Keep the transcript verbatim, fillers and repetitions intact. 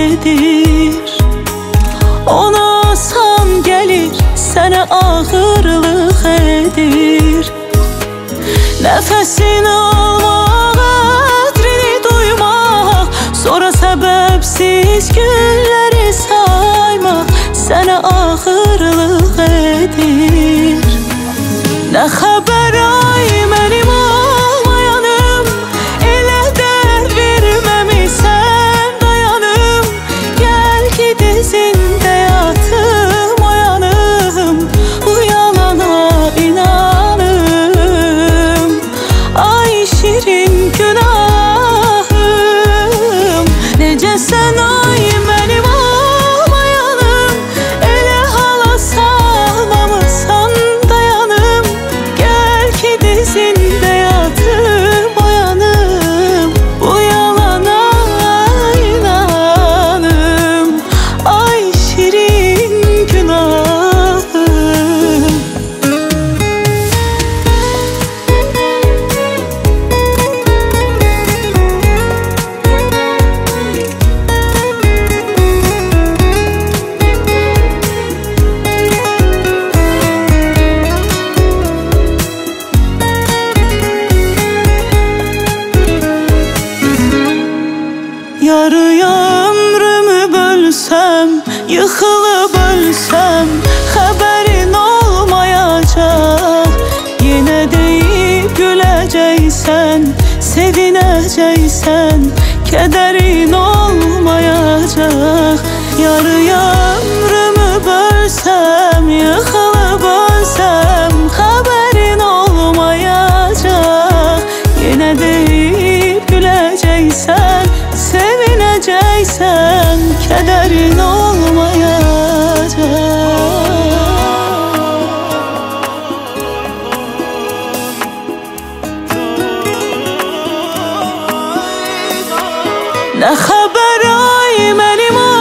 edir. Ona asan gelir, sənə ağırlıq edir. Nəfəsini almaq, ədrini duymaq, sonra səbəbsiz günləri saymaq sənə ağırlıq edir. Nə xəbər ay mənim olmayanım, elə dərd verməmisən dayanım. Gəl ki dizində yatım oyanım, bu yalana inanım. Ay şirin günahım, necəsən ay mənim olmayanım, elə hala salmamısan dayanım. Gəl ki dizində yatım oyanım, bu yalana inanım. Ay şirin günahım. Yarıya ömrümü bölsəm, yıxılıb ölsəm, xəbərin olmayacaq. Yenə deyib güləcəksən, sevinəcəksən, kədərin olmayacaq. Yarıya ömrümü bölsəm, yıxılıb ölsəm, xəbərin olmayacaq. Yenə deyib güləcəksən, sevinəcəksən, kədərin olmayacaq. Nə xəbər ay mənim